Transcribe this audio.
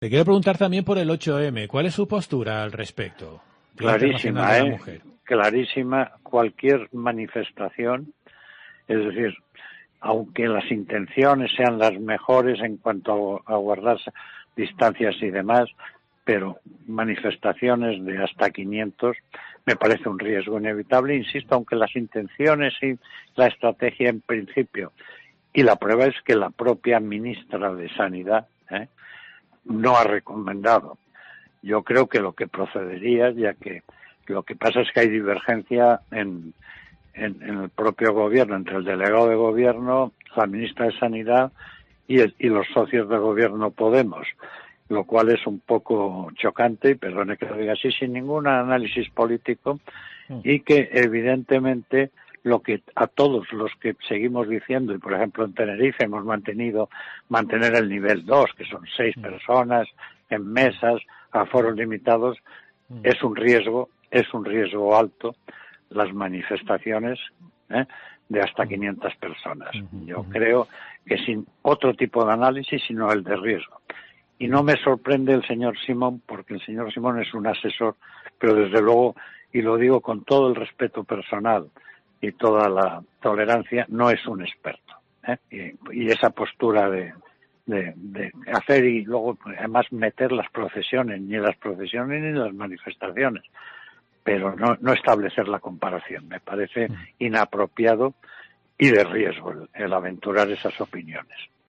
Le quiero preguntar también por el 8M. ¿Cuál es su postura al respecto? Día Internacional Clarísima, de la Mujer. Clarísima. Cualquier manifestación, es decir, aunque las intenciones sean las mejores en cuanto a guardar distancias y demás, pero manifestaciones de hasta 500 me parece un riesgo inevitable, insisto, aunque las intenciones y la estrategia en principio, y la prueba es que la propia ministra de Sanidad no ha recomendado. Yo creo que lo que procedería, ya que lo que pasa es que hay divergencia en el propio gobierno, entre el delegado de gobierno, la ministra de Sanidad y los socios de gobierno Podemos, lo cual es un poco chocante, y perdone que lo diga así, sin ningún análisis político, y que evidentemente lo que a todos los que seguimos diciendo, y por ejemplo en Tenerife hemos mantener el nivel 2, que son 6 personas en mesas, a foros limitados, es un riesgo alto las manifestaciones de hasta 500 personas. Yo creo que sin otro tipo de análisis, sino el de riesgo. Y no me sorprende el señor Simón, porque el señor Simón es un asesor, pero desde luego, y lo digo con todo el respeto personal y toda la tolerancia, no es un experto. Y esa postura de hacer y luego además meter las procesiones, ni las manifestaciones, pero no establecer la comparación. Me parece inapropiado y de riesgo el aventurar esas opiniones.